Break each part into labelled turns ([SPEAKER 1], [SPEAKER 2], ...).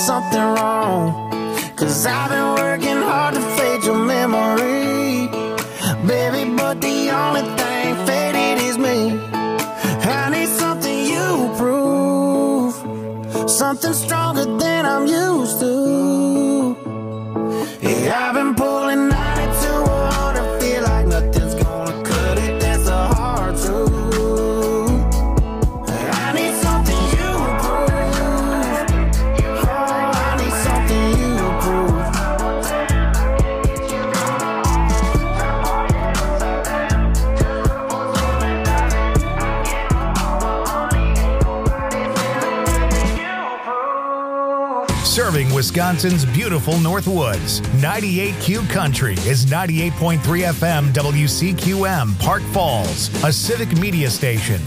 [SPEAKER 1] something wrong, 'cause I've been working hard to fade your memory, baby, but the only thing faded is me. I need something you prove, something stronger than I'm used to. Yeah, I've been pulling 92 on, I feel like nothing's gonna cut it, that's the hard truth. I need something you prove, oh, I need something you prove.
[SPEAKER 2] Serving Wisconsin's beautiful Northwoods, 98Q Country is 98.3 FM WCQM, Park Falls, a civic media station.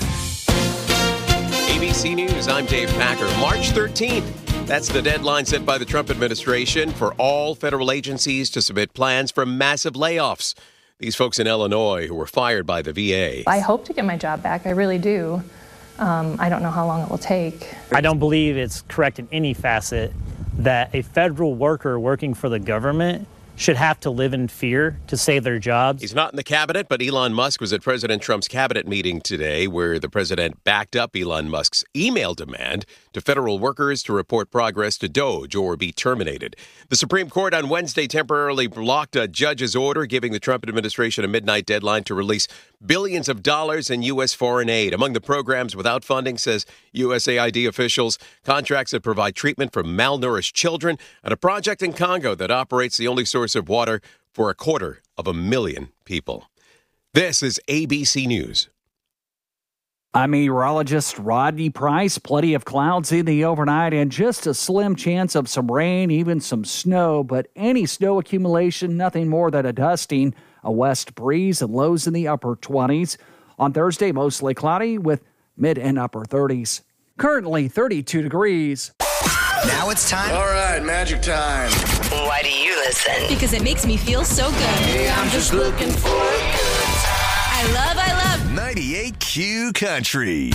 [SPEAKER 3] ABC News, I'm Dave Packer. March 13th. That's the deadline set by the Trump administration for all federal agencies to submit plans for massive layoffs. These folks in Illinois who were fired by the VA.
[SPEAKER 4] I hope to get my job back. I really do. I don't know how long it will take.
[SPEAKER 5] I don't believe it's correct in any facet that a federal worker working for the government should have to live in fear to save their jobs.
[SPEAKER 3] He's not in the cabinet, but Elon Musk was at President Trump's cabinet meeting today where the president backed up Elon Musk's email demand to federal workers to report progress to DOGE or be terminated. The Supreme Court on Wednesday temporarily blocked a judge's order giving the Trump administration a midnight deadline to release billions of dollars in U.S. foreign aid. Among the programs without funding, says USAID officials, contracts that provide treatment for malnourished children, and a project in Congo that operates the only source of water for 250,000 people. This is ABC News.
[SPEAKER 6] I'm meteorologist Rodney Price. Plenty of clouds in the overnight and just a slim chance of some rain, even some snow. But any snow accumulation, nothing more than a dusting. A west breeze and lows in the upper 20s. On Thursday, mostly cloudy with mid and upper 30s. Currently 32 degrees.
[SPEAKER 7] Now it's time.
[SPEAKER 8] All right, magic time.
[SPEAKER 7] Why do you listen?
[SPEAKER 9] Because it makes me feel so good.
[SPEAKER 8] Hey, I'm just looking for a good time.
[SPEAKER 9] I love
[SPEAKER 7] 98Q Country.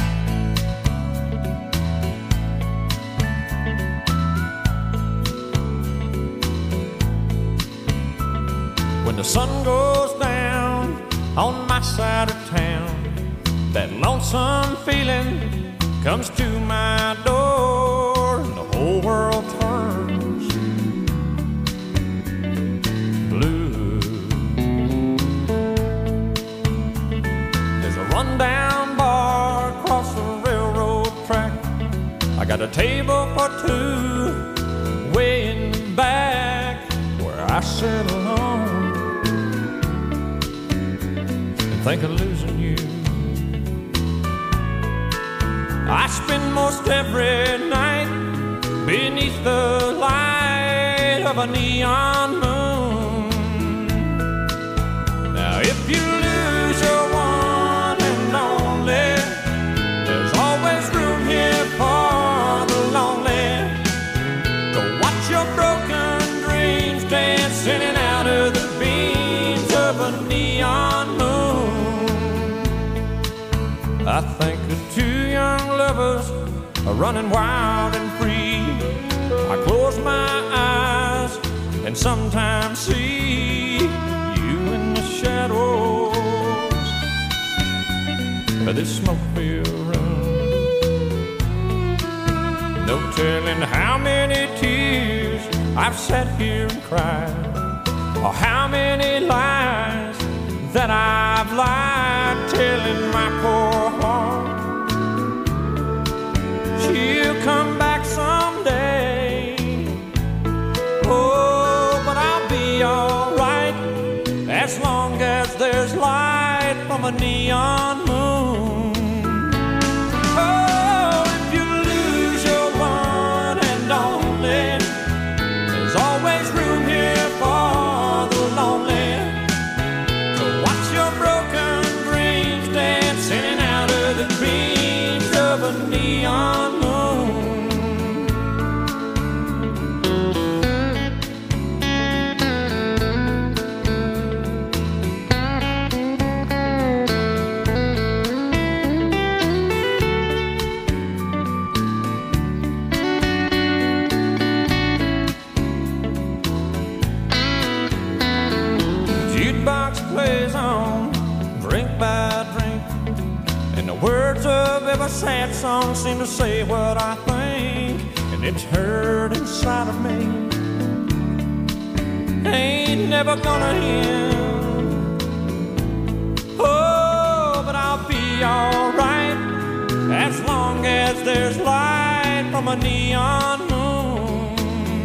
[SPEAKER 10] When the sun goes down on my side of town, that lonesome feeling comes to my door, and the whole world turns blue. There's a rundown bar across the railroad track. I got a table for two way in the back where I sit alone and think of losing you. I spend most every night beneath the light of a neon moon. Now if you lose your one and only, there's always room here for the lonely. Go watch your broken dreams dance in and out of the beams of a neon moon. I think of two young lovers are running wild and free. I close my eyes and sometimes see you in the shadows of this smoke-filled room. No telling how many tears I've sat here and cried, or how many lies that I've lied, telling my poor heart she'll come back someday. Oh, but I'll be alright as long as there's light from a neon moon. Oh, if you lose your one and only, there's always room here for the lonely. So watch your broken dreams dance in and out of the dreams of a neon moon. words of every sad song seem to say what I think, and it's hurt inside of me. Ain't never gonna end. Oh, but I'll be alright as long as there's light from a neon moon.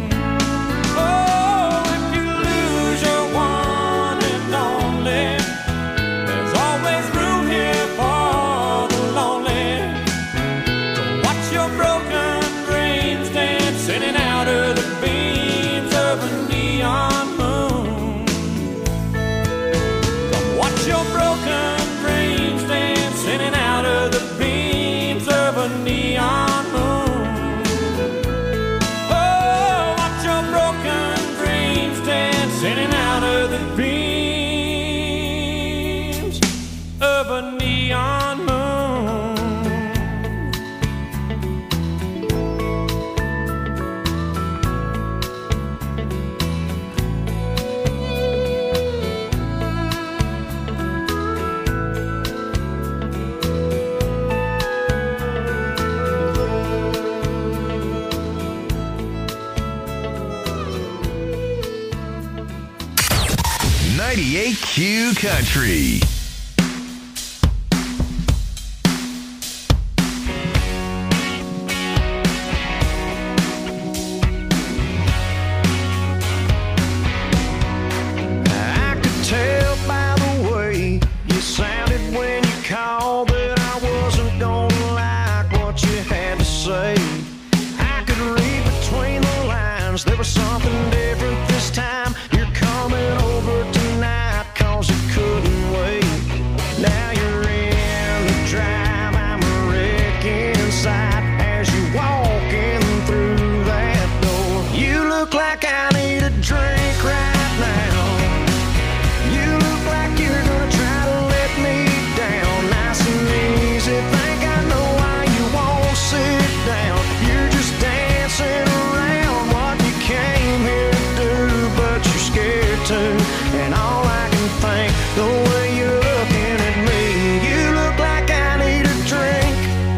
[SPEAKER 10] Oh, if you lose your one and only, there's always room here for the lonely. To watch your broken dreams dancing in and out of the beams of a neon moon. Come watch your broken dreams dancing in and out of the beams of a neon moon. Oh, watch your broken dreams dancing in and out of the beams of a neon moon.
[SPEAKER 7] 98Q Country.
[SPEAKER 1] I could tell by the way you sounded when you called that I wasn't gonna like what you had to say. I could read between the lines, there was something different this time. You're coming over tonight cause you couldn't wait. Now you're in the drive, I'm a wreck inside as you walking through that door. You look like I need a drink right now. You look like you're gonna try to let me down. Nice and easy, think I know why you won't sit down. You're just dancing around what you came here to do, but you're scared to. And all I can think, the way you're looking at me, you look like I need a drink.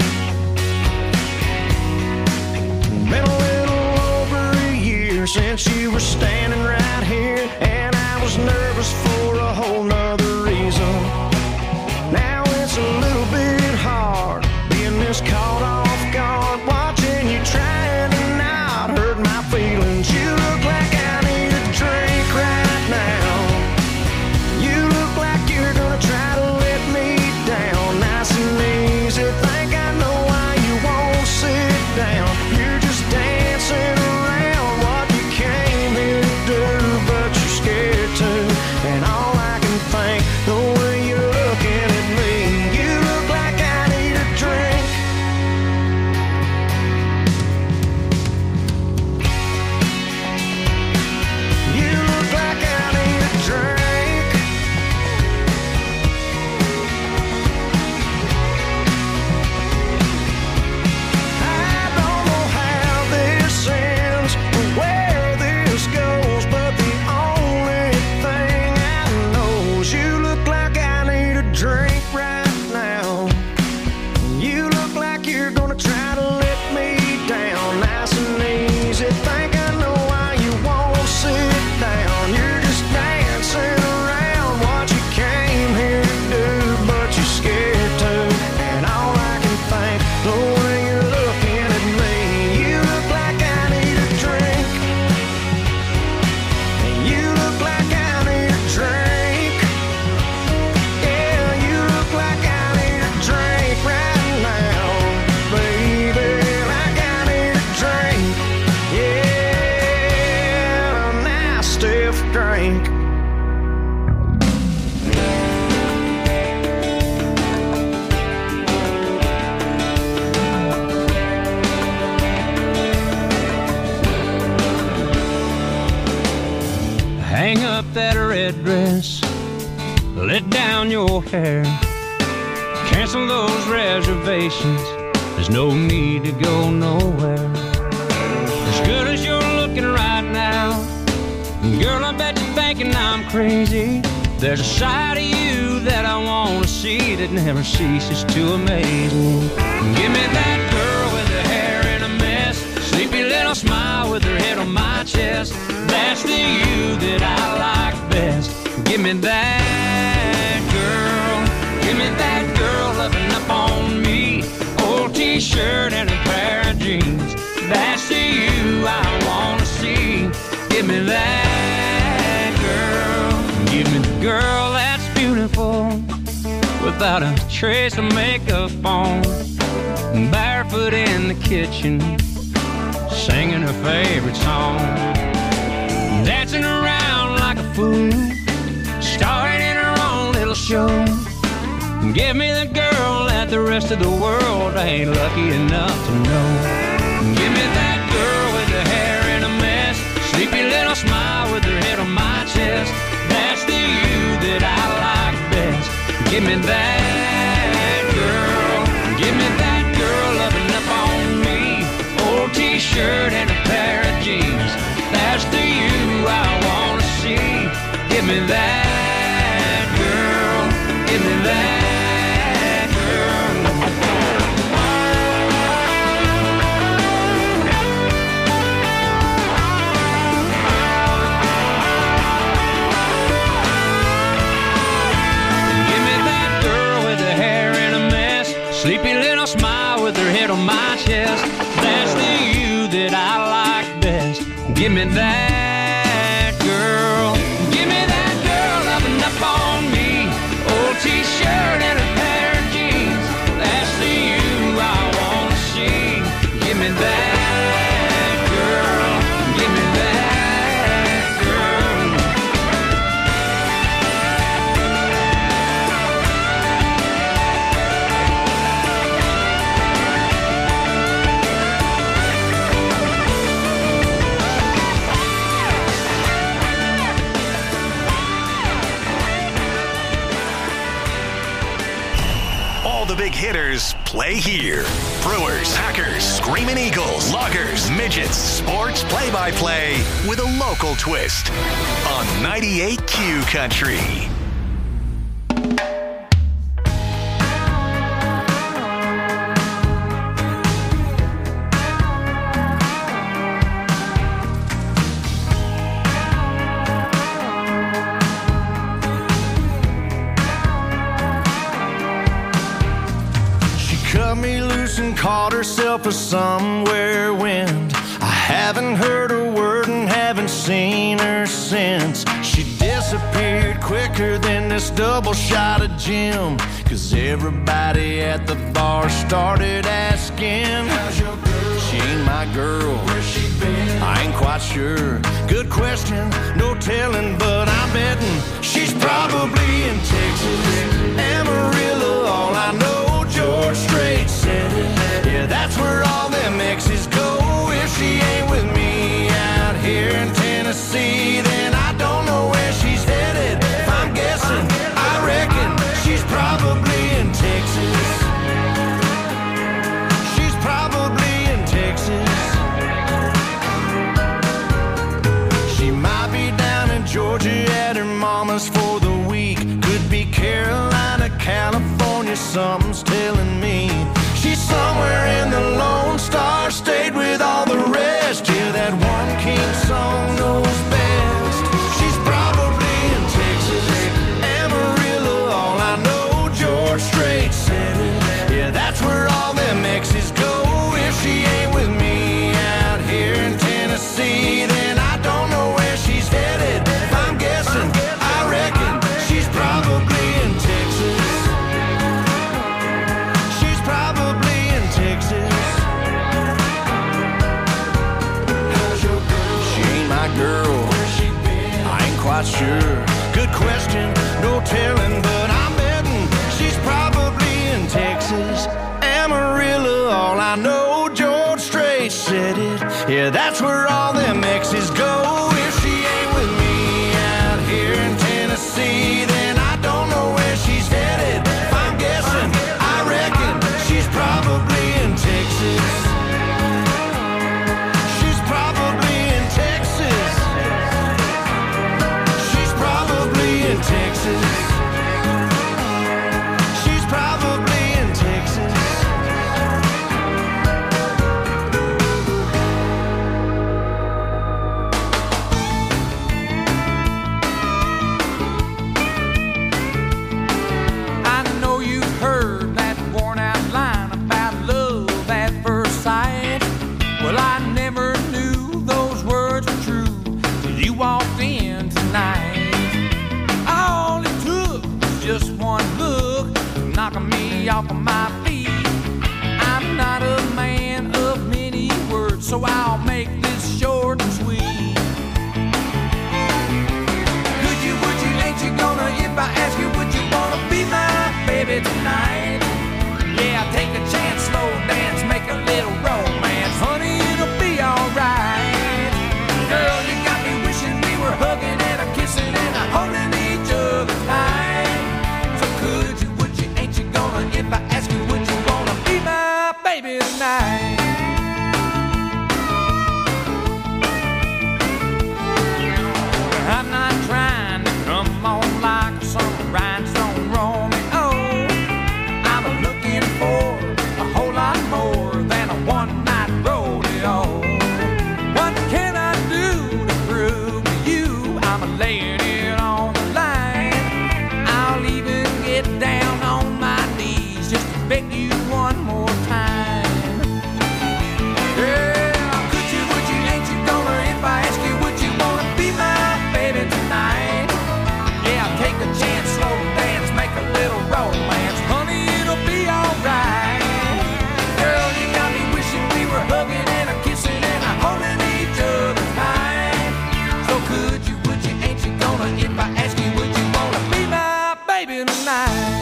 [SPEAKER 1] Been a little over a year since you were standing right here, and I was nervous for a whole nother reason. Now it's a little bit hard being this caught off guard, watching you trying to not hurt my feelings. You look like I need a drink right now. You look like you're gonna try to let me down. Nice and easy, think I know why you won't sit down. You're just dancing around what you came here to do, but you're scared to. And all I can think, the way you're looking at me, you look like I need a drink. You look like I need a drink. I don't know how this ends or where this goes, but the only thing I know is you look like I need a drink right now. You look like you're gonna try to let me down. Nice and easy, think I know why you won't sit down. You're just dancing around what you came here to do, but you're scared to. And all I can think, the way you're looking at me, you look like I need a drink. And you look like I need a drink. Yeah, you look like I need a drink right now, baby. Like I need a drink. Yeah, a nice stiff drink.
[SPEAKER 10] Hang up that red dress, let down your hair, cancel those reservations, there's no need to go nowhere. As good as you're looking right now, girl, I bet you're thinking I'm crazy. There's a side of you that I want to see that never ceases to amaze me. without a trace of makeup on, barefoot in the kitchen, singing her favorite song, dancing around like a fool, starring in her own little show. Give me the girl that the rest of the world ain't lucky enough to know. Give me that girl with her hair in a mess, sleepy little smile with her head on my chest. That's the you that I like best. Give me that girl. Give me that girl loving up on me. Old t-shirt and a pair of jeans. That's the you I wanna see. Give me that girl. Give me that. Sleepy little smile with her head on my chest. That's the you that I like best. Give me that girl. Give me that girl loving up on me. Old t-shirt and a pair of jeans. That's the you I wanna see. Give me that girl. Give me that girl.
[SPEAKER 7] The big hitters play here. Brewers, Packers, Screaming Eagles, Loggers, Midgets, sports play-by-play with a local twist on 98Q Country.
[SPEAKER 1] Caught herself a somewhere wind. I haven't heard a word and haven't seen her since. She disappeared quicker than this double shot of gin. Cause everybody at the bar started asking, how's your girl? She ain't my girl. Where's she been? I ain't quite sure. Good question, no telling, but I'm betting she's probably in Texas, Amarillo. All I know, George Strait said it. Yeah, that's where all them exes go. If she ain't with me out here in Tennessee, then I don't know where she's headed. If I'm guessing, I reckon she's probably in Texas. She's probably in Texas. She might be down in Georgia at her mama's for the week. Could be Carolina, California, something's telling me. She's somewhere in the Lone Star State with all the rest. Yeah, that one king song knows best. She's probably in Texas, Amarillo. All I know, George Strait said it. Yeah, that's where all them exes go. If she ain't with me out here in Tennessee, then I don't know where she's headed. If I'm guessing, I reckon she's probably in Texas. Girl, I ain't quite sure. Good question, no telling, but I'm betting she's probably in Texas, Amarillo. All I know, George Strait said it. Yeah, that's where all them exes go. If she ain't with me out here in Tennessee, then I don't know where she's headed. If I'm guessing, I reckon she's probably in Texas. She's probably in Texas. She's probably in Texas. She's probably in Texas.
[SPEAKER 10] off of my feet. I'm not a man of many words, so I'll make this short and sweet. Could you, would you, ain't you gonna, if I ask you, would you wanna be my baby tonight? Yeah, take a chance, slow dance, make a little romance. Honey, it'll be alright. Girl, you got me wishing we were hugging and a kissing and a holding each other tight. So could you, would you, ain't you gonna, if I ask you, would you wanna be my baby tonight? I'm not trying to come on like some rhinestone Romeo. I'm looking for a whole lot more than a one-night rodeo. What can I do to prove to you I'm laying it on the line? I'll even get down on my knees just to beg you one more time. Girl, could you, would you, ain't you gonna, if I ask you, would you wanna be my baby tonight? Yeah, take a chance, slow dance, make a little romance. Honey, it'll be alright. Girl, you got me wishing we were hugging and a kissing and a holding each other tight. So could you, would you, ain't you gonna, if I ask you, would you wanna be my baby tonight?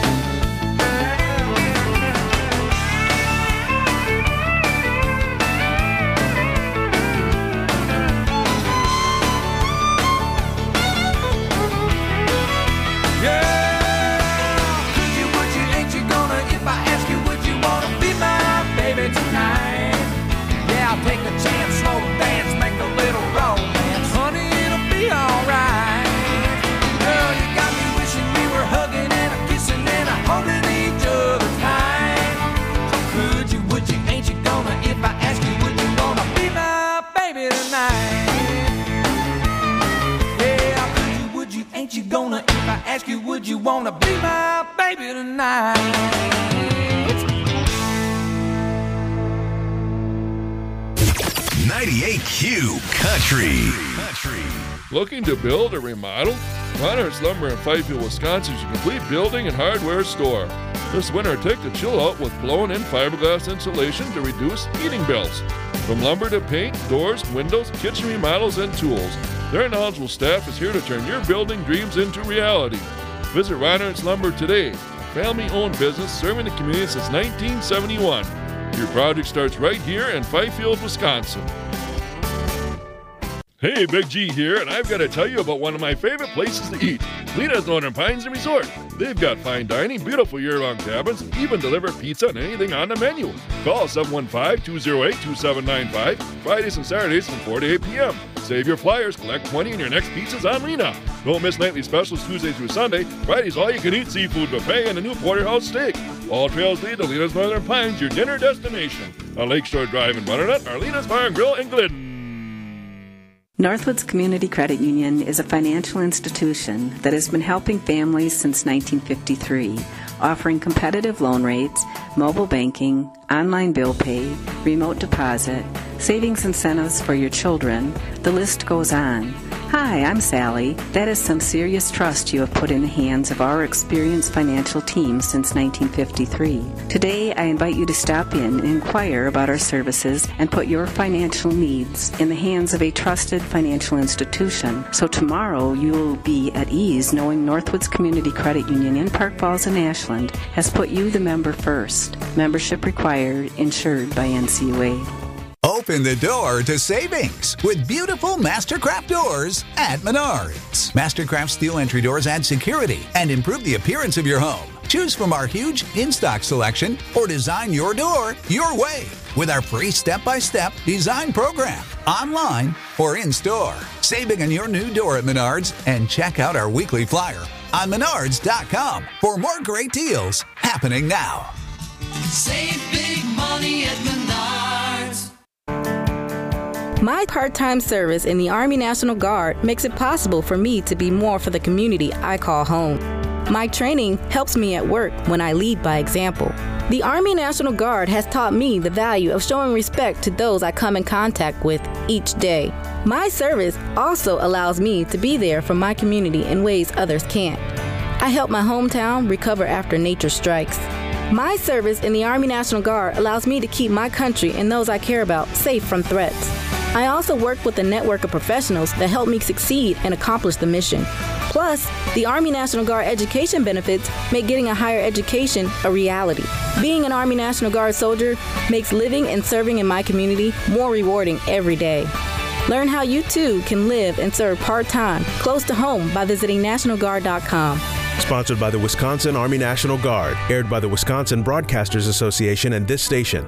[SPEAKER 10] Tonight, yeah, I'll take a chance, slow dance, make a little romance. Honey, it'll be alright. Girl, you got me wishing we were hugging and a kissing and a holding each other tight. So could you, would you, ain't you gonna, if I ask you, would you wanna be my baby tonight? Yeah, could you, would you, ain't you gonna, if I ask you, would you wanna be my baby tonight?
[SPEAKER 7] 98Q Country.
[SPEAKER 11] Looking to build or remodel? Reinhardt's Lumber in Fifield, Wisconsin is your complete building and hardware store. This winter, take the chill out with blown-in fiberglass insulation to reduce heating bills. From lumber to paint, doors, windows, kitchen remodels, and tools, their knowledgeable staff is here to turn your building dreams into reality. Visit Reinhardt's Lumber today, a family-owned business serving the community since 1971. Your project starts right here in Fifield, Wisconsin. Hey, Big G here, and I've got to tell you about one of my favorite places to eat, Lena's Northern Pines and Resort. They've got fine dining, beautiful year-round cabins, even deliver pizza and anything on the menu. Call 715-208-2795, Fridays and Saturdays from 4 to 8 p.m. Save your flyers, collect 20 and your next pizza's on Lena. Don't miss nightly specials Tuesday through Sunday. Friday's all-you-can-eat seafood buffet and a new porterhouse steak. All trails lead to Lena's Northern Pines, your dinner destination. On Lakeshore Drive in Butternut, or Lena's Bar and Grill in Glidden.
[SPEAKER 12] Northwoods Community Credit Union is a financial institution that has been helping families since 1953, offering competitive loan rates, mobile banking, online bill pay, remote deposit, savings incentives for your children. The list goes on. Hi, I'm Sally. That is some serious trust you have put in the hands of our experienced financial team since 1953. Today, I invite you to stop in and inquire about our services and put your financial needs in the hands of a trusted financial institution. So tomorrow, you will be at ease knowing Northwoods Community Credit Union in Park Falls and Ashland has put you, the member, first. Membership required, insured by NCUA.
[SPEAKER 13] Open the door to savings with beautiful Mastercraft doors at Menards. Mastercraft steel entry doors add security and improve the appearance of your home. Choose from our huge in-stock selection or design your door your way with our free step-by-step design program, online or in-store. Saving on your new door at Menards, and check out our weekly flyer on Menards.com for more great deals happening now.
[SPEAKER 8] Save big money at Menards.
[SPEAKER 14] My part-time service in the Army National Guard makes it possible for me to be more for the community I call home. My training helps me at work when I lead by example. The Army National Guard has taught me the value of showing respect to those I come in contact with each day. My service also allows me to be there for my community in ways others can't. I help my hometown recover after nature strikes. My service in the Army National Guard allows me to keep my country and those I care about safe from threats. I also work with a network of professionals that help me succeed and accomplish the mission. Plus, the Army National Guard education benefits make getting a higher education a reality. Being an Army National Guard soldier makes living and serving in my community more rewarding every day. Learn how you too can live and serve part-time, close to home by visiting NationalGuard.com.
[SPEAKER 15] Sponsored by the Wisconsin Army National Guard, aired by the Wisconsin Broadcasters Association and this station.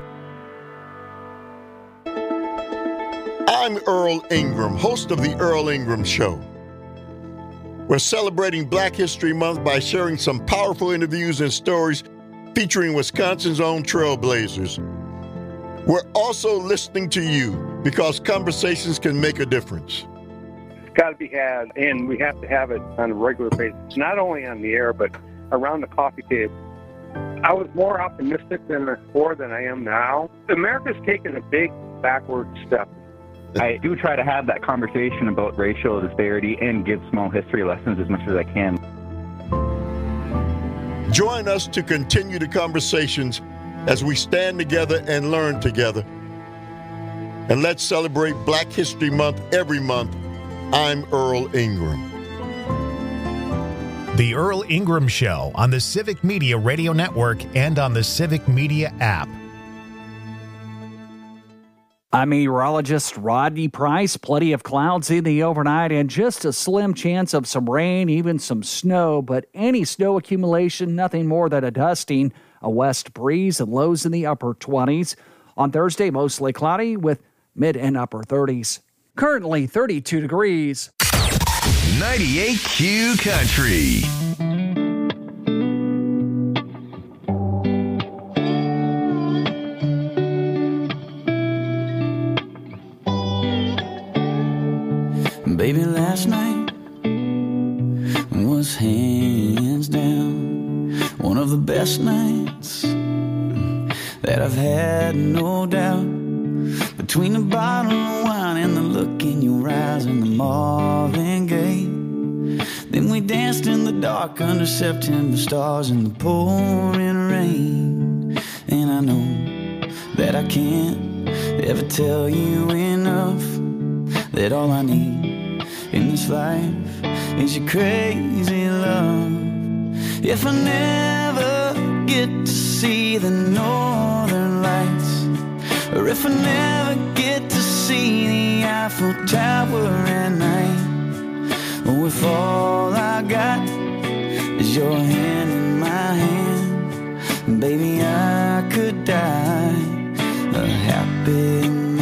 [SPEAKER 16] I'm Earl Ingram, host of The Earl Ingram Show. We're celebrating Black History Month by sharing some powerful interviews and stories featuring Wisconsin's own trailblazers. We're also listening to you because conversations can make a difference.
[SPEAKER 17] It's got to be had, and we have to have it on a regular basis, not only on the air, but around the coffee table. I was more optimistic before than I am now. America's taken a big backward step.
[SPEAKER 18] I do try to have that conversation about racial disparity and give small history lessons as much as I can.
[SPEAKER 16] Join us to continue the conversations as we stand together and learn together. And let's celebrate Black History Month every month. I'm Earl Ingram.
[SPEAKER 2] The Earl Ingram Show on the Civic Media Radio Network and on the Civic Media app.
[SPEAKER 6] I'm meteorologist Rodney Price. Plenty of clouds in the overnight and just a slim chance of some rain, even some snow. But any snow accumulation, nothing more than a dusting. A west breeze and lows in the upper 20s. On Thursday, mostly cloudy with mid and upper 30s. Currently 32 degrees.
[SPEAKER 7] 98Q Country.
[SPEAKER 19] Baby, last night was hands down one of the best nights that I've had, no doubt. Between the bottle of wine and the look in your eyes and the Marvin Gaye, then we danced in the dark under September stars in the pouring rain. And I know that I can't ever tell you enough that all I need in this life is your crazy love. If I never get to see the northern lights, or if I never get to see the Eiffel Tower at night, or if all I got is your hand in my hand, baby, I could die a happy man.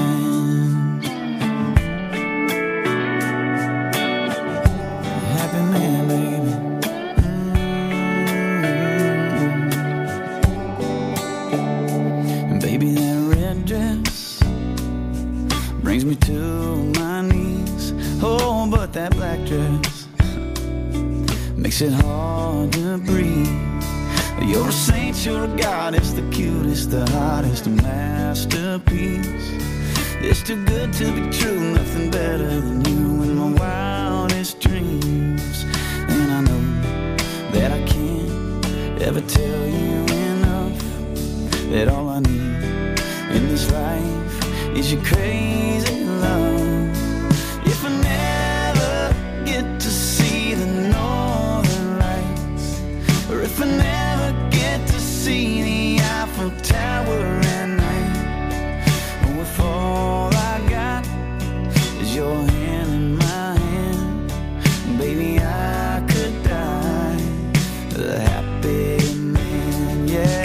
[SPEAKER 19] Brings me to my knees. Oh, but that black dress makes it hard to breathe. You're a saint, you're a goddess, the cutest, the hottest, a masterpiece. It's too good to be true, nothing better than you in my wildest dreams. And I know that I can't ever tell you enough that all I need in this life is your crazy love. If I never get to see the northern lights, or if I never get to see the Eiffel Tower at night, or if all I got is your hand in my hand, baby, I could die a happy man, yeah.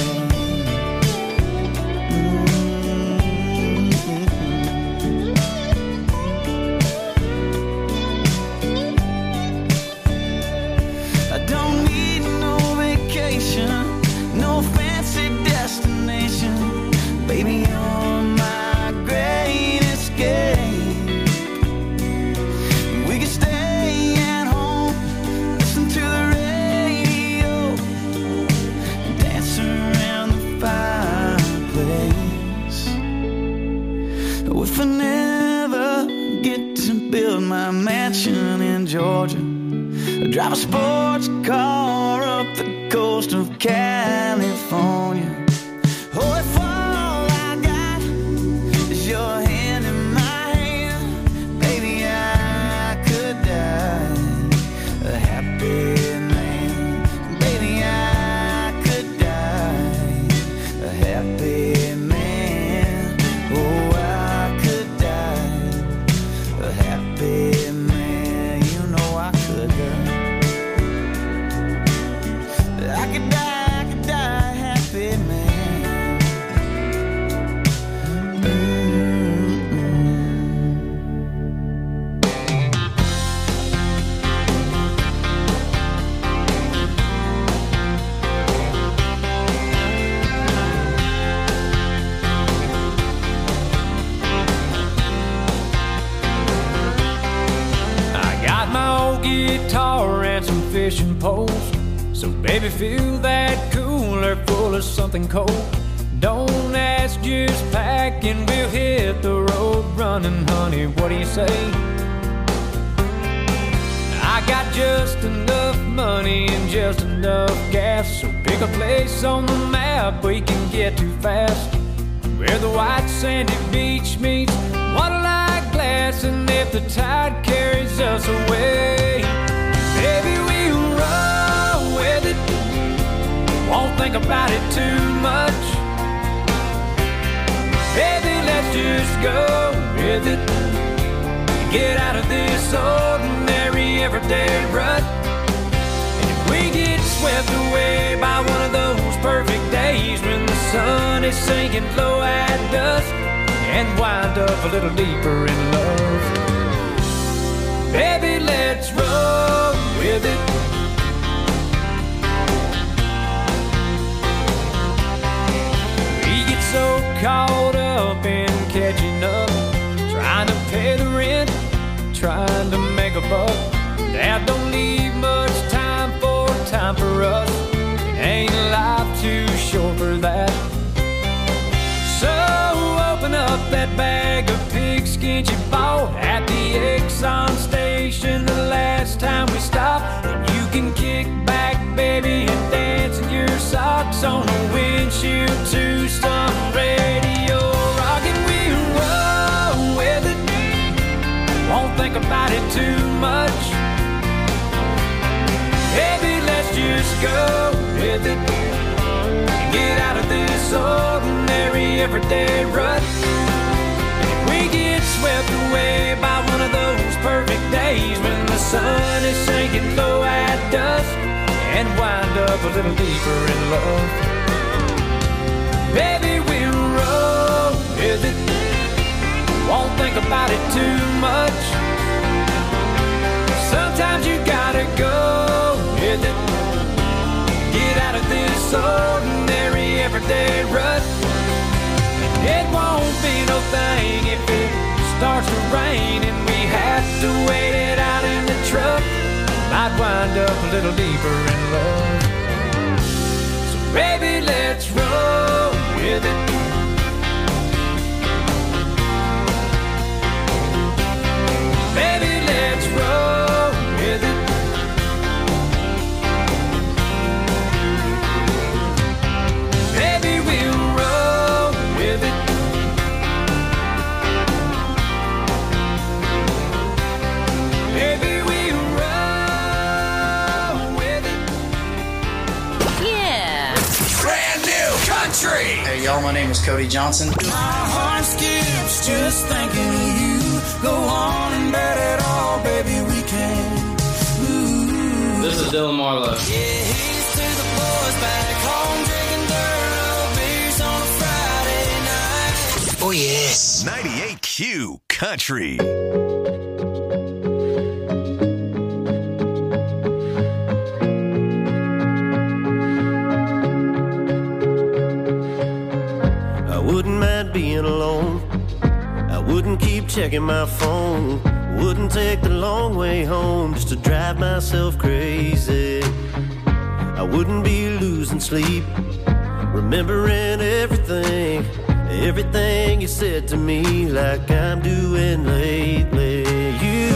[SPEAKER 19] No fancy destination, baby, you're my great escape. We could stay at home, listen to the radio, dance around the fireplace. If I never get to build my mansion in Georgia, drive a sports car up the coast of California. Oh, if all I got is your hand in my hand, baby, I could die a happy man. Baby, I could die a happy man. Oh, I could die a happy man. You know I could die. I could die a happy man.
[SPEAKER 10] I got my old guitar and some fishing poles. So baby, fill that cooler full of something cold. Don't ask, just pack and we'll hit the road running, honey. What do you say? I got just enough money and just enough gas. So pick a place on the map we can get to fast, where the white sandy beach meets water-like glass. And if the tide carries us away, baby, we'll roll with it. Won't think about it too much. Baby, let's just go with it. Get out of this ordinary everyday rut. And if we get swept away by one of those perfect days when the sun is sinking low at dusk, and wind up a little deeper in love, baby, let's roll with it. We get so caught up in catching up, trying to pay the rent, trying to make a buck, that don't leave much time for us. It ain't life too short for that. So open up that bag of pigskin you bought at the Exxon station the last time we stopped, and you can kick back, baby, and dance in your socks on a windshield to some radio rock. And we'll roll with it, won't think about it too much. Baby, let's just go with it. Get out of this ordinary everyday rut. And if we get swept away by one of those perfect days when the sun is sinking low at dusk, and wind up a little deeper in love, baby, we'll roll with it. Won't think about it too much. Sometimes you gotta go with it. Get out of this ordinary everyday rut. It won't be no thing if it starts to rain and we have to wait it out in the truck. Might wind up a little deeper in love. So baby, let's roll with it. Baby, let's roll with it. Baby, we'll roll with it. Baby, we'll roll with it.
[SPEAKER 8] Yeah.
[SPEAKER 1] Brand new country.
[SPEAKER 20] Hey y'all, my name is Cody Johnson.
[SPEAKER 1] My heart skips just thinking of you. Go on and bet it all, baby, we can. Ooh.
[SPEAKER 20] This is Dylan Marlowe.
[SPEAKER 1] Yeah, here's to the boys back home drinking dirt beers on a Friday night.
[SPEAKER 7] Oh, yes. 98Q Country.
[SPEAKER 21] I wouldn't mind being alone. I wouldn't keep checking my phone. Wouldn't take the long way home just to drive myself crazy. I wouldn't be losing sleep, remembering everything you said to me, like I'm doing lately.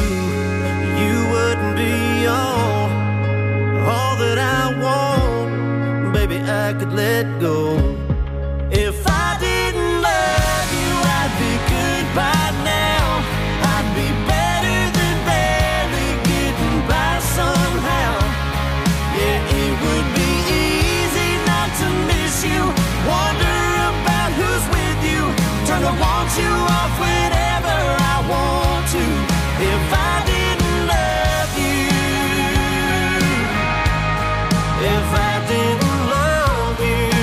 [SPEAKER 21] You wouldn't be all that I want. baby, I could let go. If I didn't love you, I'd be good by now. I'd be better than barely getting by somehow. Yeah, it would be easy not to miss you. Wonder about who's with you. Turn the want you off whenever I want to. If I didn't love you, if I didn't love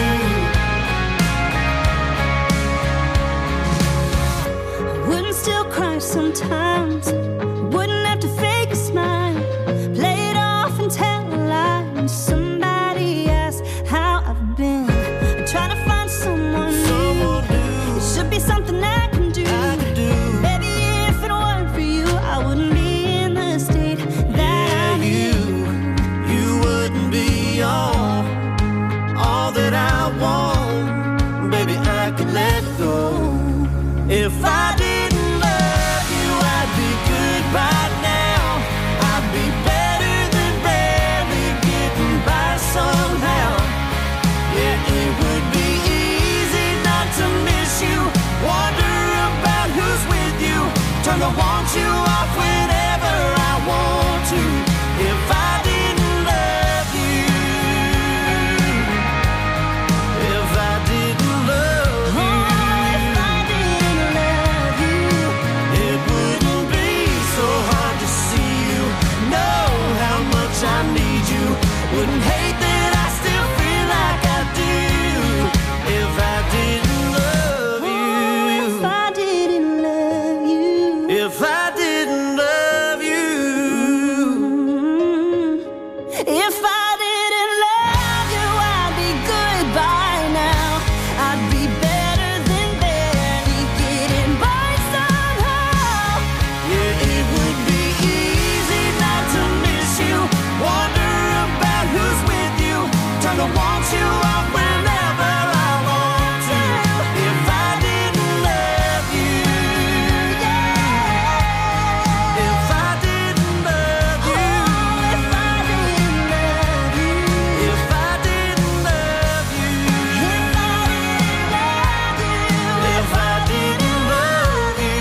[SPEAKER 21] you,
[SPEAKER 4] I wouldn't still cry sometimes. Wouldn't have to fake a smile. Play it off and tell a lie. When somebody asks how I've been, I'm trying to find someone new. It should be something I can do. Baby, if it weren't for you, I wouldn't be in the state that I'm in.
[SPEAKER 21] You wouldn't be all that I want. Baby, I could let go. If I didn't love you, I'd be good by now. I'd be better than barely getting by somehow. Yeah, it would be easy not to miss you. Wonder about who's with you. Turn the want you off whenever I want to. If I didn't love you, if I didn't love you, if I didn't love you, it wouldn't be so hard to see you. Know how much I need you. Wouldn't hate that I still feel like I do. If I didn't love you,
[SPEAKER 4] If I didn't love you,
[SPEAKER 21] if I didn't love you,
[SPEAKER 4] if I didn't love you, I'd be good by now. I'd be better than barely getting by somehow.
[SPEAKER 21] yeah, it would be easy not to miss you. Wonder about who's with you. Turn the want you off whenever I want to. If I didn't love you, if I didn't love you, if I didn't love you, if I didn't love you, if I didn't love you.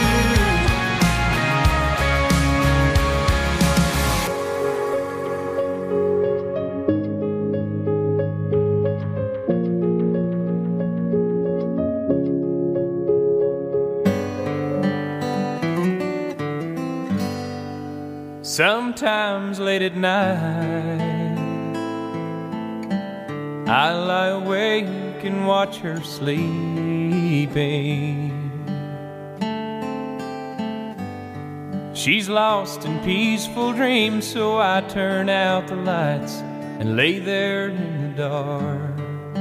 [SPEAKER 10] Sometimes late at night, I lie awake and watch her sleeping. She's lost in peaceful dreams, so I turn out the lights and lay there in the dark.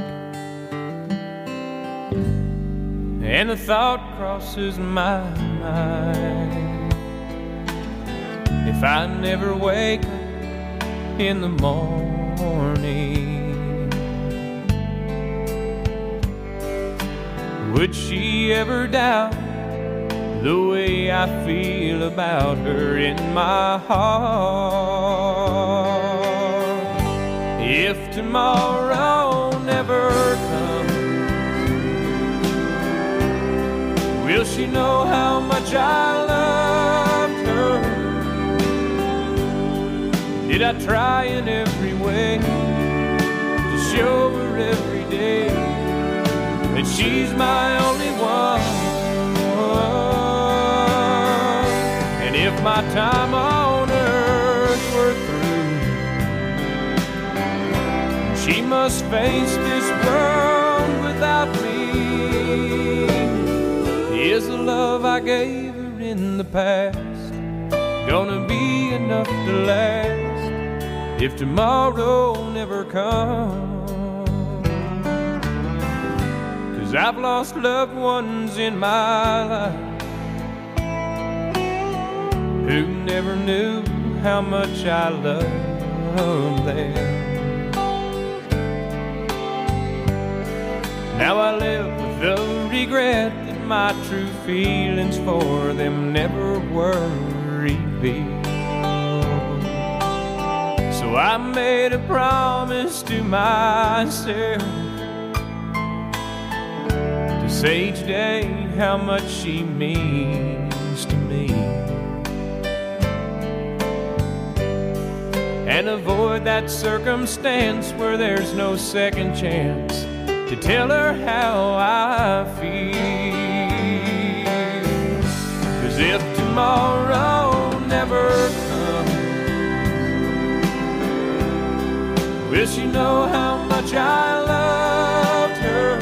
[SPEAKER 10] And the thought crosses my mind, if I never wake up in the morning, would she ever doubt the way I feel about her in my heart? If tomorrow never comes, will she know how much I loved her? Did I try in every way to show her every day that she's my only one? And if my time on earth were through, she must face this world without me. Is the love I gave her in the past gonna be enough to last if tomorrow never comes? 'Cause I've lost loved ones in my life who never knew how much I loved them. Now I live with the regret that my true feelings for them never were revealed. So So I made a promise to myself to say each day how much she means to me, and avoid that circumstance where there's no second chance to tell her how I feel. 'Cause if tomorrow never comes, will she know how much I loved her?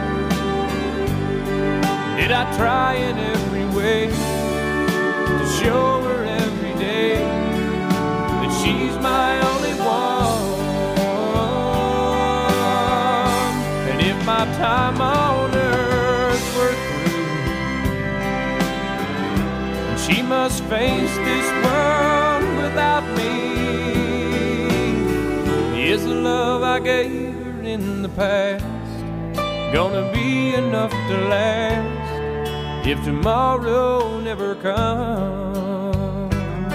[SPEAKER 10] Did I try in every way to show her every day that she's my only one? And if my time on earth were through, and she must face this world without me, is the love I gave her in the past gonna be enough to last if tomorrow never comes?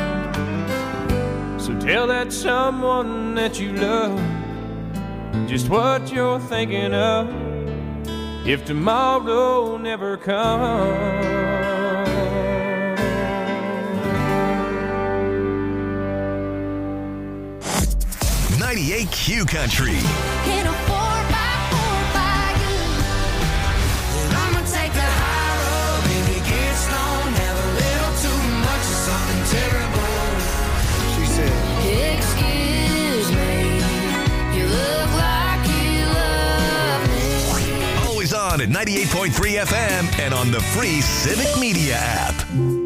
[SPEAKER 10] So tell that someone that you love just what you're thinking of if tomorrow never comes.
[SPEAKER 7] 98 Q Country.
[SPEAKER 8] In a 4x4 by you. And I'ma take the high road, baby, get stoned, have a little too much of something terrible. She said, excuse me, you look like you love me.
[SPEAKER 7] Always on at 98.3 FM and on the free Civic Media app.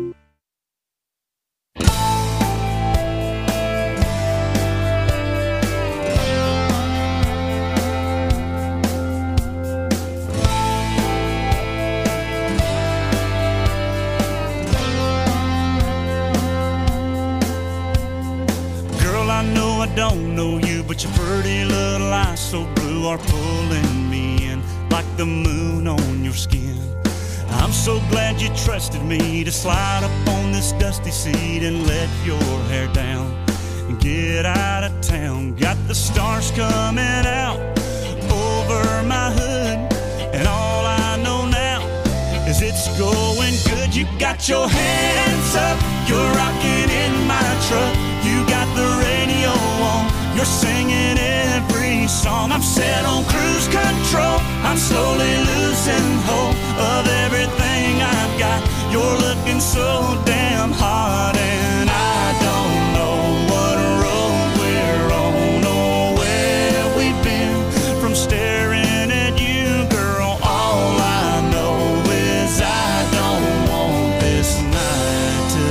[SPEAKER 5] Don't know you, but your pretty little eyes so blue are pulling me in like the moon on your skin. I'm so glad you trusted me to slide up on this dusty seat and let your hair down and get out of town. Got the stars coming out over my hood, and all I know now is it's going good. You got your hands up, you're rocking in my truck. You got the radio on, you're singing every song. I'm set on cruise control, I'm slowly losing hope of everything I've got. You're looking so damn hot, and I don't know what road we're on or where we've been from staring at you, girl. All I know is I don't want this night to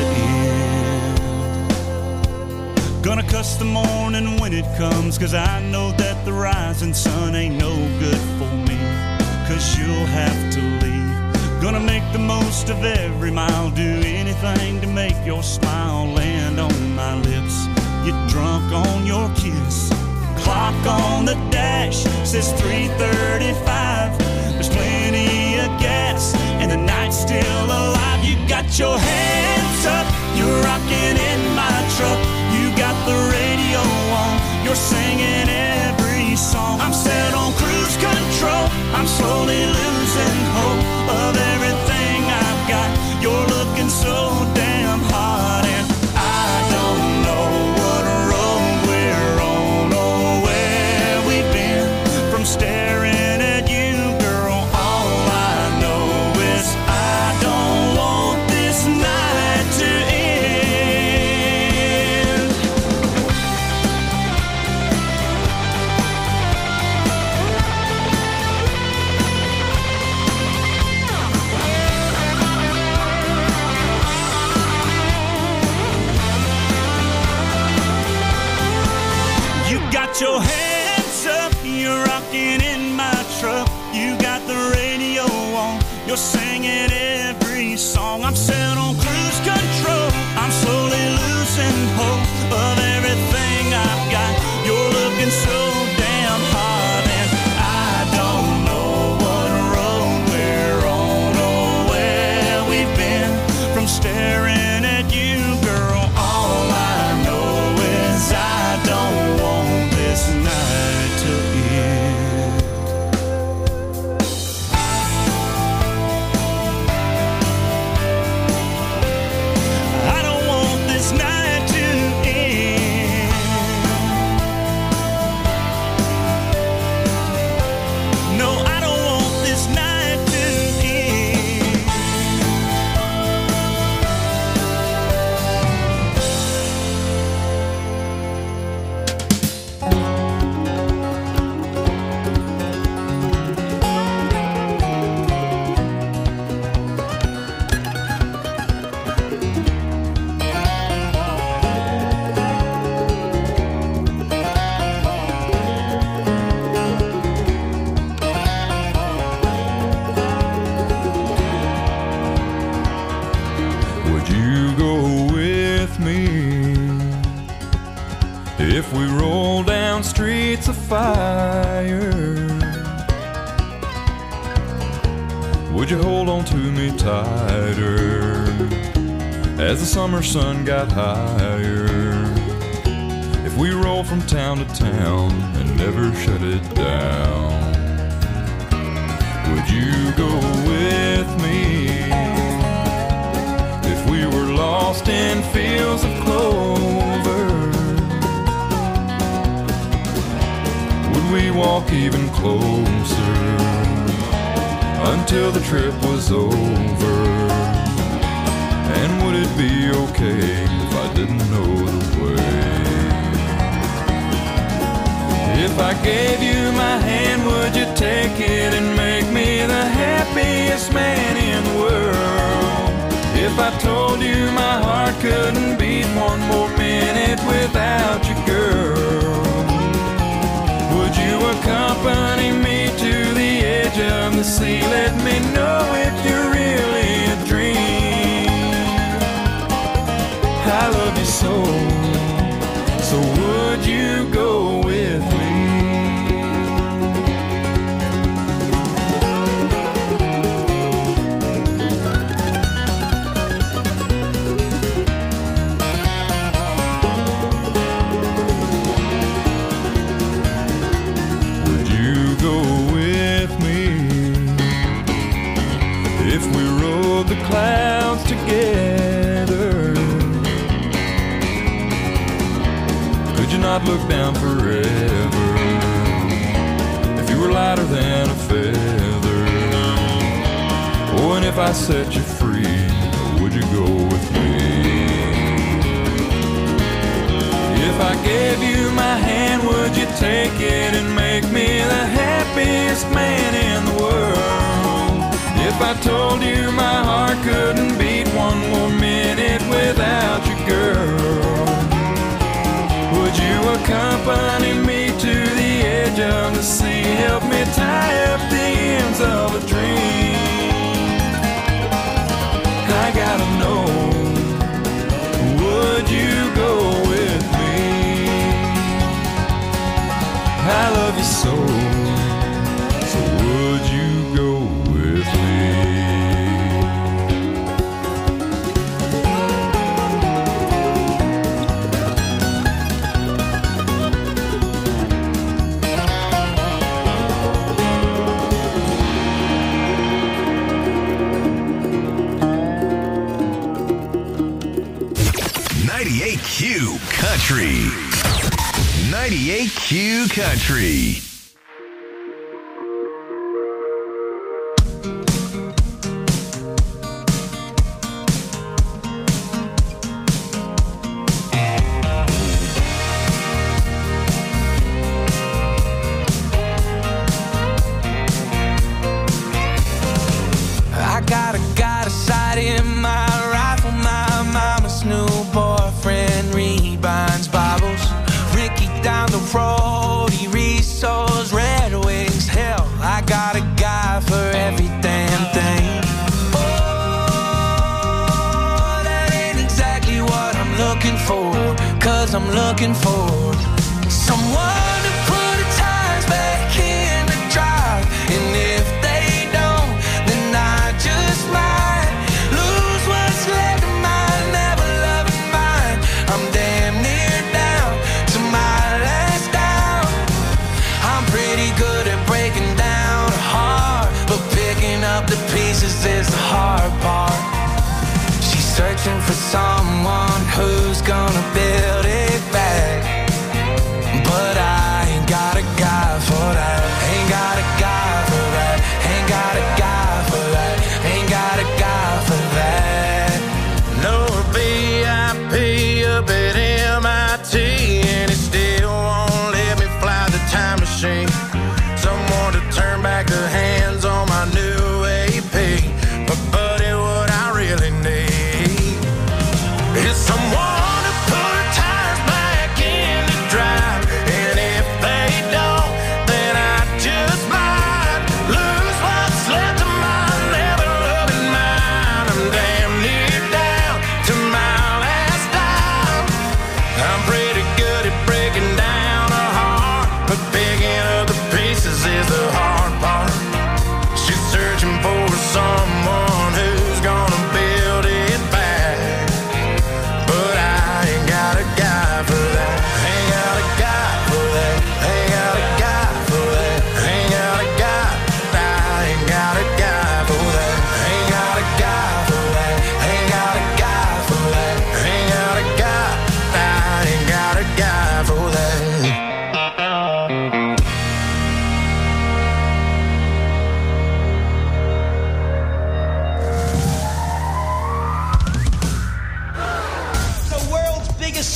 [SPEAKER 5] end. Gonna cuss the morning when it comes, 'cause I know that the rising sun ain't no good for me, 'cause you'll have to leave. Gonna make the most of every mile, do anything to make your smile land on my lips. Get drunk on your kiss. Clock on the dash says 3:35. There's plenty of gas and the night's still alive. You got your hands up, you're rocking in my truck. You got the radio on, you're singing every song. I'm set on cruise control, I'm slowly losing hope of everything I've got. You're looking so damn hot, and I don't know what road we're on or where we've been from staring at you, girl. All I know is I don't want this night to end. You got your hands up, you're rocking in my truck. You got the radio on, you're singing every song. I'm set on cruise control, I'm slowly losing hope of everything I've got. You're looking so damn hot, and I don't know what road we're on or where we've been from staring at you, girl. All I know is I don't
[SPEAKER 3] fire, would you hold on to me tighter as the summer sun got higher? If we roll from town to town and never shut it down, would you go with me? If we were lost in fields of clover, would we walk even closer until the trip was over? And would it be okay if I didn't know the way? If I gave you my hand, would you take it and make me the happiest man in the world? If I told you my heart couldn't beat one more minute without you, girl, would you accompany me to the edge of the sea? Let me know if you're really a dream. I love you so, so would you go with me? The clouds together, could you not look down forever? If you were lighter than a feather, oh, and if I set you free, would you go with me? If I gave you my hand, would you take it and make me the happiest man in the world? If I told you my heart couldn't beat one more minute without you, girl, would you accompany me to the edge of the sea? Help me tie up the ends of a dream. I gotta know, would you go with me? I love you so, so would you go with me?
[SPEAKER 7] Q Country. 98Q Country.
[SPEAKER 8] I got a sight in my rifle, my mama's new boyfriend rebinds Bibles. Ricky down the road, he resells Red Wings. Hell, I got a guy for every damn thing. Oh, that ain't exactly what I'm looking for, 'cause I'm looking for someone to put the tires back in the drive. And if they don't, then I just might lose what's left of my never loving mind. I'm damn near down to my last down. I'm pretty good at breaking down a heart, but picking up the pieces is the hard part. She's searching for someone who's gonna build it back, but I ain't got a guy for that. Ain't got a guy for that. Ain't got a guy for that. Ain't got a guy for that. No VIP up at MIT, and it still won't let me fly the time machine. Someone to turn back the hands on my new AP. But buddy, what I really need is someone to put a time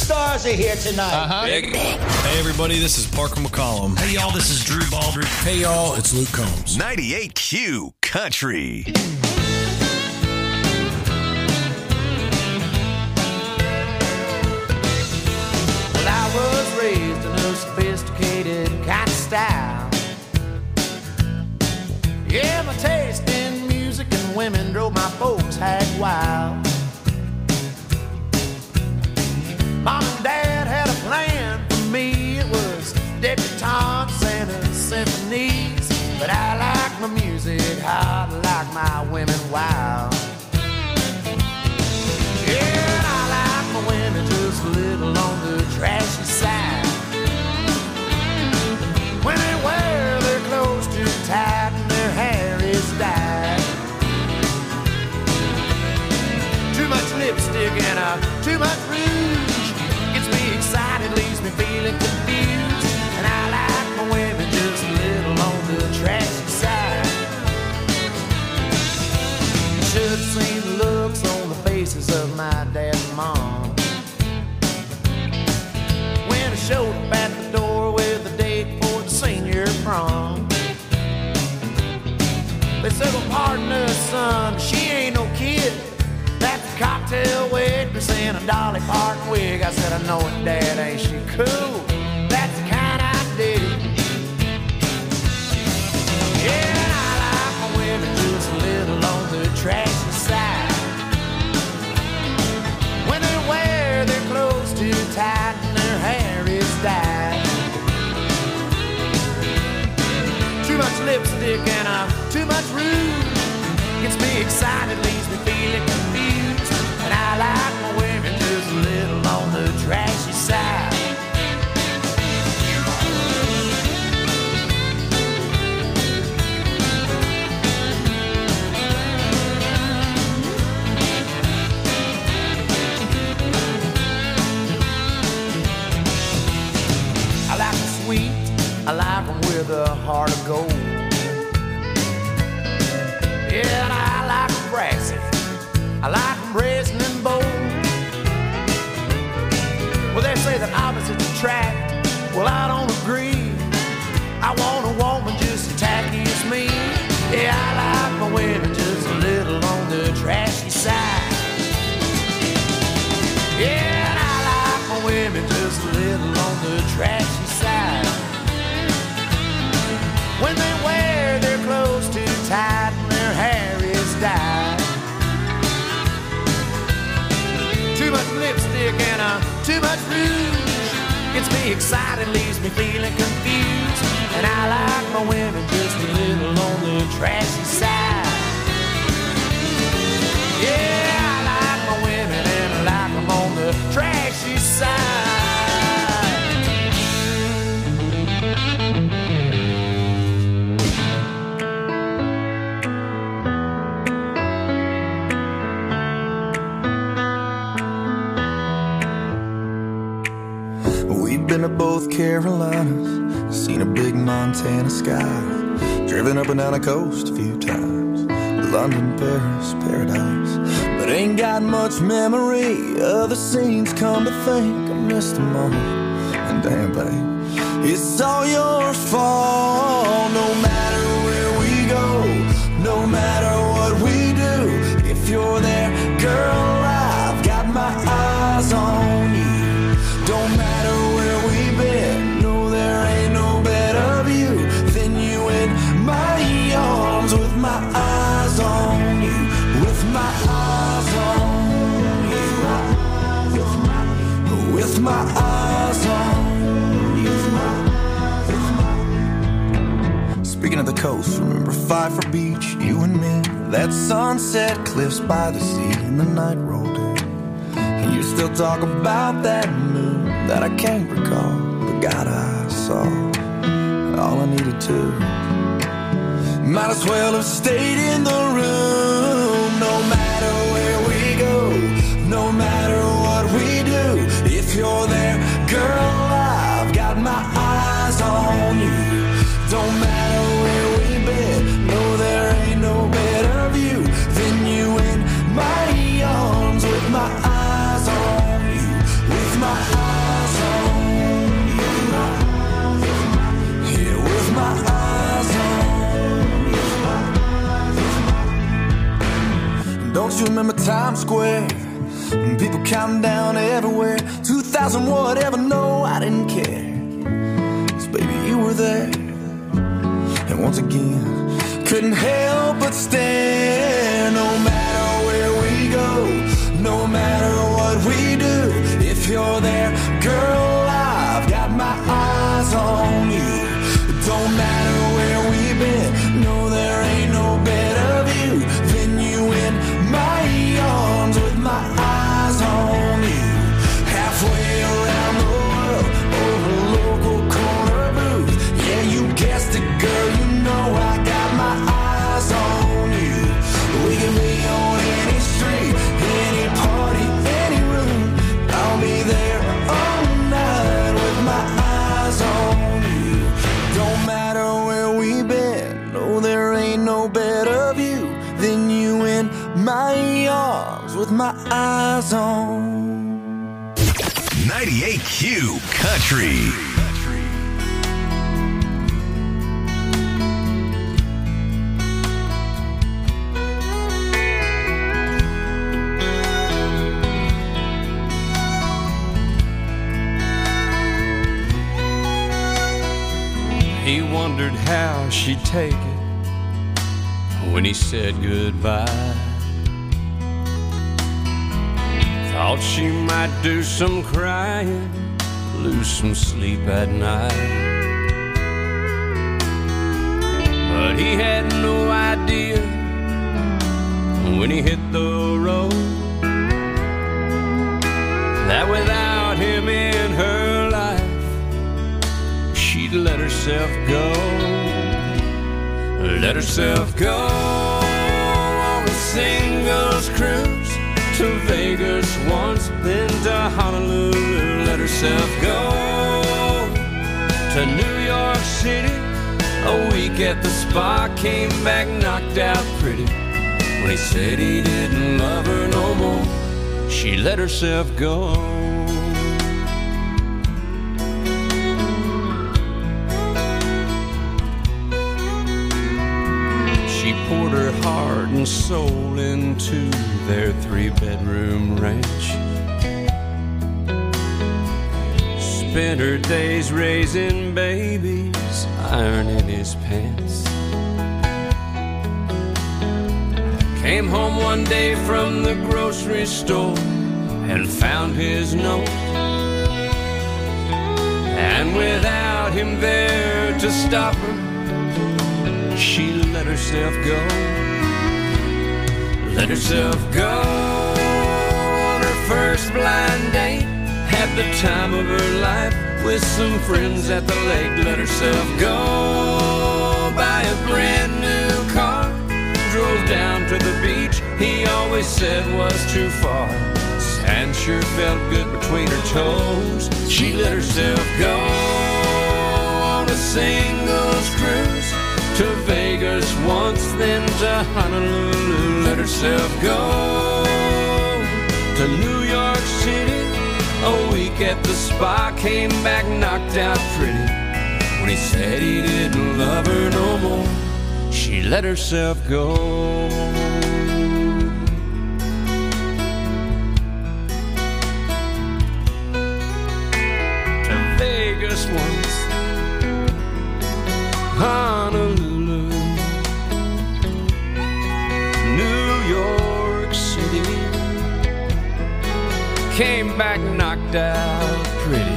[SPEAKER 9] stars are here tonight.
[SPEAKER 22] Hey, everybody, this is Parker McCollum.
[SPEAKER 7] Hey, y'all, this is Drew Baldridge.
[SPEAKER 22] Hey, y'all, it's Luke Combs.
[SPEAKER 7] 98Q Country.
[SPEAKER 8] Well, I was raised in a sophisticated kind of style. Yeah, my taste in music and women drove my folks hag wild. Mom and Dad had a plan for me. It was debutantes and symphonies. But I like my music hot, like my women wild. Yeah, and I like my women just a little on the trashy side. When they wear their clothes too tight and their hair is dyed. Too much lipstick and too much rouge gets me excited, leaves me feeling confused. And I like my women just a little on the trashy side. Should have seen the looks on the faces of my dad and mom when I showed up at the door with a date for the senior prom. They said, well, pardon us, son, she ain't no kid. That's a cocktail waitress in a Dolly Parton wig. I said, I know it, Dad, ain't she cool? That's the kind I dig. Yeah, I like my women just a little on the trashy side. When they wear their clothes too tight and their hair is dyed. Too much lipstick and too much rouge gets me excited, leaves me feeling confused. And I like my women just a little on the trashy side. I like them sweet, I like them with a heart of gold. Yeah, and I like them brassy, I like them brazen and bold. Well, they say that opposites attract, well, I don't agree. I want a woman just as tacky as me. Yeah, I like my women just a little on the trashy side. Yeah, and I like my women just a little on the trashy side. When they wear their clothes too tight and their hair is dyed. Too much lipstick and too much rouge gets me excited, leaves me feeling confused. And I like my women just a little on the trashy side. Yeah, I like my women and I like them on the trashy side.
[SPEAKER 1] We've been to both Carolinas, seen a big Montana sky, driven up and down the coast a few times, London, Paris, paradise. But ain't got much memory of the scenes, come to think I missed them all. And damn, babe, it's all your fault. No matter where we go, no matter what we do, if you're there, girl, I've got my eyes on you. Don't matter where we've been, no, there ain't no better view than you in my arms, with my eyes on you, with my eyes on you, with my eyes on you. Speaking of the coast, remember Pfeiffer Beach, you and me, that sunset cliffs by the sea, and the night rolled in. And you still talk about that moon that I can't recall, but God, I saw all I needed to. Might as well have stayed in the room. No matter where we go, no matter what we do, if you're there, girl, I've got my eyes on you. Don't matter where we've been, no, there ain't no better view than you in my arms, with my eyes on you, with my eyes.
[SPEAKER 11] Don't you remember Times Square? And people counting down everywhere. 2000 whatever, no, I didn't care. 'Cause baby, you were there. And once again, couldn't help but stare. No matter where we go, no matter what we do, if you're there, girl, I've got my eyes on you. Don't matter where we've been, no, there ain't no better view than you in my arms with my eyes on you. Halfway around the world, over a local corner booth. Yeah, you guessed it, girl, you know I got my eyes on you. We can be on any street, any party, any room. I'll be there all night with my eyes on you. Don't matter where we've been, no, there ain't no better view than you in my arms with my eyes on.
[SPEAKER 7] 98Q Country.
[SPEAKER 10] He wondered how she'd take it when he said goodbye. Thought she might do some crying, lose some sleep at night. But he had no idea when he hit the road that without him in her life, she'd let herself go. Let herself go on a singles cruise to Vegas once, then to Honolulu. Let herself go to New York City. A week at the spa, came back knocked out pretty. When he said he didn't love her no more, she let herself go. Poured her heart and soul into their 3-bedroom ranch. Spent her days raising babies, ironing his pants. Came home one day from the grocery store and found his note. And without him there to stop her, she let herself go. Let herself go on her first blind date. Had the time of her life with some friends at the lake. Let herself go buy a brand new car. Drove down to the beach he always said was too far. Sand sure felt good between her toes. She let herself go on a singles cruise to Vegas once, then to Honolulu. Let herself go to New York City. A week at the spa, came back knocked out pretty. When he said he didn't love her no more, she let herself go. To Vegas once, Honolulu, New York City. Came back knocked out pretty.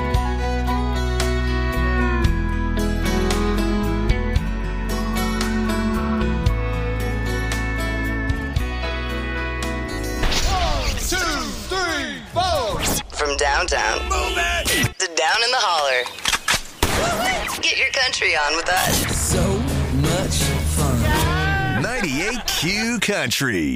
[SPEAKER 12] From downtown to down in the holler. Get your country on with us.
[SPEAKER 1] So much fun.
[SPEAKER 7] 98Q Country.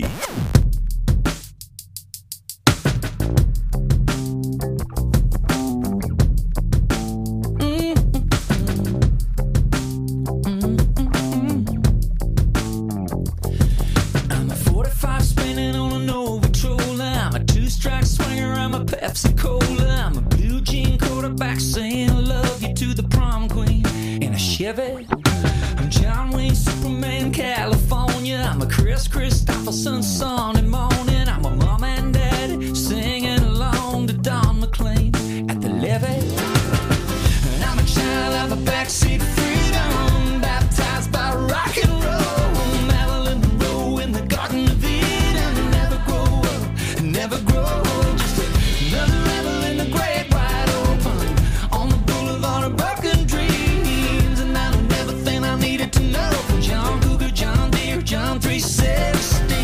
[SPEAKER 8] I'm a 45 spinning on an old patroller. I'm a two-strike swinger. I'm a Pepsi Cola. I'm a blue jean quarterback saying I love you to the prom queen in a Chevy. I'm John Wayne, Superman, California. I'm a Chris Christopher
[SPEAKER 19] beautiful Sunday morning. I'm a mom and dad singing along to Don McLean at the levee. And I'm a child of a backseat freedom, baptized by rock and roll. Marilyn Monroe in the Garden of Eden. Never grow up, never grow old. Just another rebel in the great wide open on the boulevard of broken dreams. And I learned everything I needed to know from John Cougar, John Deere, John 316.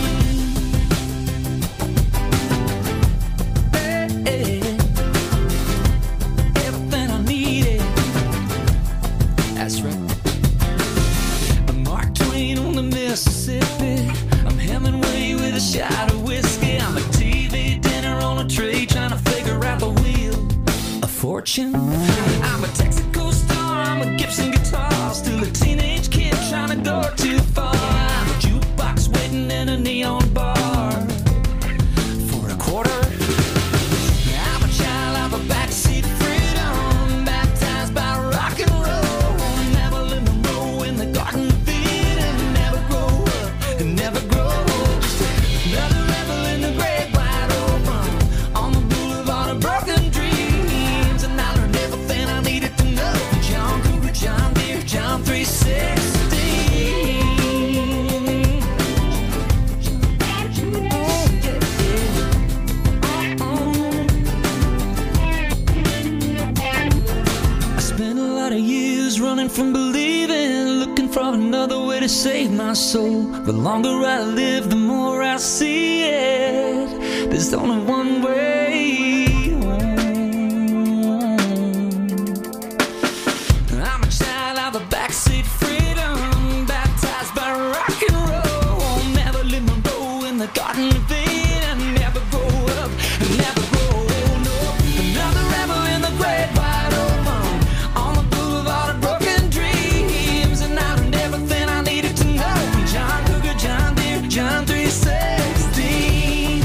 [SPEAKER 19] Everything I needed. That's right. I'm Mark Twain on the Mississippi. I'm Hemingway with a shot of whiskey. I'm a TV dinner on a tray trying to figure out the wheel of fortune. I'm a Texaco star. I'm a Gibson guitar. Still a teenage kid trying to go too far. I'm a jukebox waiting in a neon bar for a quarter. I'm a child of a backseat freedom, baptized by rock and roll. Marilyn Monroe in the Garden of Eden. Never grow up, never grow old. Just another rebel in the great wide open on the boulevard of broken dreams. And I learned everything I needed to know from John Cougar, John Deere, John 316. I spent a lot of years running from believing, looking for another way to save my soul. The longer I live, the more I see it. There's only one way home. I'm a child of a backseat freedom, baptized by rock and roll. Marilyn Monroe in the Garden of Eden. Never grow up, never grow old. No, another rebel in the great wide open on the boulevard of broken dreams. And I learned everything I needed to know from John Cougar, John Deere, John 316.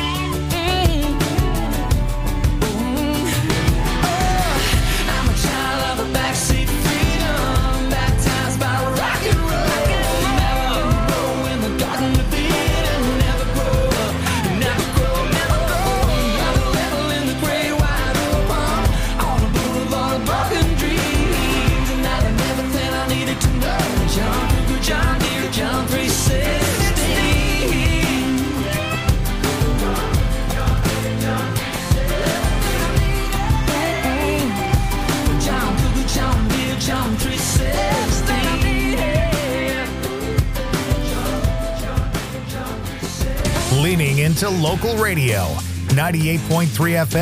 [SPEAKER 19] I'm a child of a backseat freedom, baptized by rock and roll. Marilyn Monroe in the Garden of Eden. Never grow up, never grow, never grow. Another rebel in the great wide open on the boulevard of broken dreams. And I learned everything I needed to know. John Cougar, John Deere, John 316. John Cougar, John Deere, John 316.
[SPEAKER 2] Leaning into local radio. 98.3 FM.